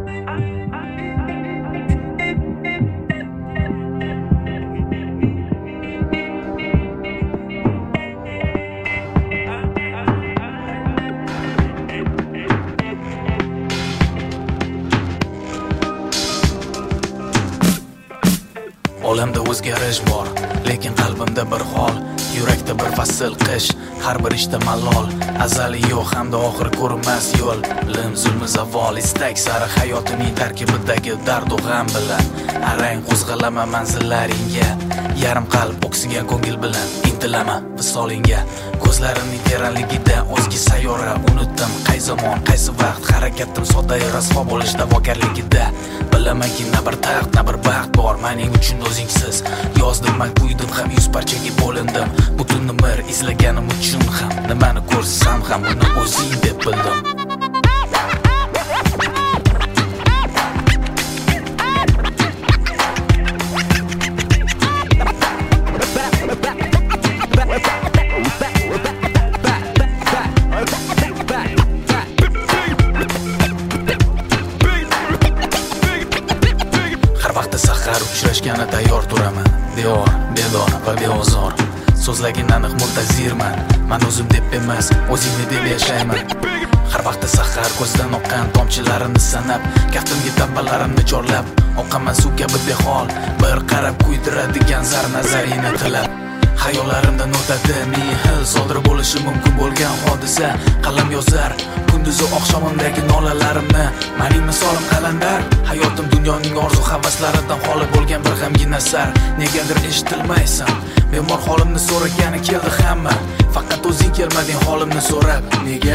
Olamda o'zgarish bor, lekin qalbimda bir hol, yurakda bir fasl qish, har bir ishda malol, azali yo'q hamda oxir ko'rinmas yo'l, bilim zulmi zavol, istak sari hayotining tarkibidagi dard va g'am bilan arang qo'zg'alama manzillaringga, yarim qalb o'ksigan ko'ngil bilan intilama visolingga, ko'zlarining teranligida o'zga sayyora unutdim qay zamon, qaysi vaqt, harakatim sodda rasvo bo'lish da'vogarligida, bilamanki na bir taxt, na bir baxt bor mening uchun o'zingsiz, yozdim man kuydim ham 100 parchaga bo'lindim, butun umr izlaganim uchun ham nimani ko'rsam ham buni o'zing deb bildim. Sahar uchrashgani tayyor turaman, diyor, bedor va beozor, so'zlagin aniq muntazirman, man o'zim deb emas, o'zingni deb yashayman. Har vaqtda sahar ko'zdan oqqan tomchilarini sanab, kaftimga tabbalarimni chorlab, oqaman suv kabi behol, bir qarab kuydiradigan zar nazaringni tilab. Hayollarimdan o'tadi ming xil sodir bo'lishi mumkin bo'lgan hodisa, qalam yozar kunduzi oqshomimdagi nolalarimni, mening misolim qalandar, hayotim dunyoning orzu havaslaridan xoli bo'lgan bir g'amgin asar. Negadir eshitilmaysan, bemor holimni so'ragani keldi hamma, faqat o'zing kelmading holimni so'rab. Nega?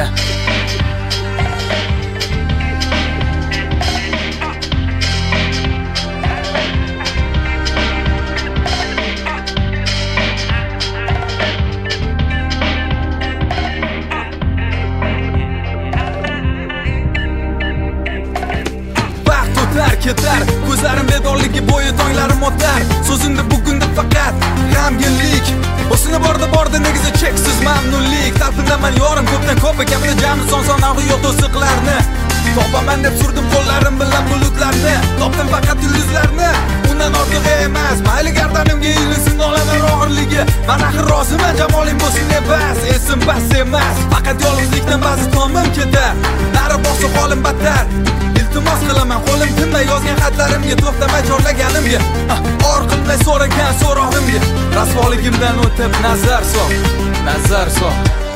Ketar, ko'zlarim bedorligi bo'yi tonglarim o'tar, so'zimda bugunda faqat g'amginlik, o'sini borda negizi cheksiz mamnunlik, talpinaman yorim ko'pdan ko'p ekamda jami son yo'q to'siqlarni, topaman deb surdim qo'llarim bilan bulutlarni, topdim faqat yulduzlarni, undan ortiq emas, mayli gardanimga ilinsin olaman og'irligi, men axir roziman jamoling bo'lsin bas, esim bas emas, faqat yolg'izlikdan ba'zi tomim ketar, nari borsa holim battar. Iltimos qilaman qo'lim tinmay yozgan xatlarimga, to'xtamay chorlaganimga, or qilmay so'ragan so'rog'imga, rasvoligimdan o'tib nazar sol.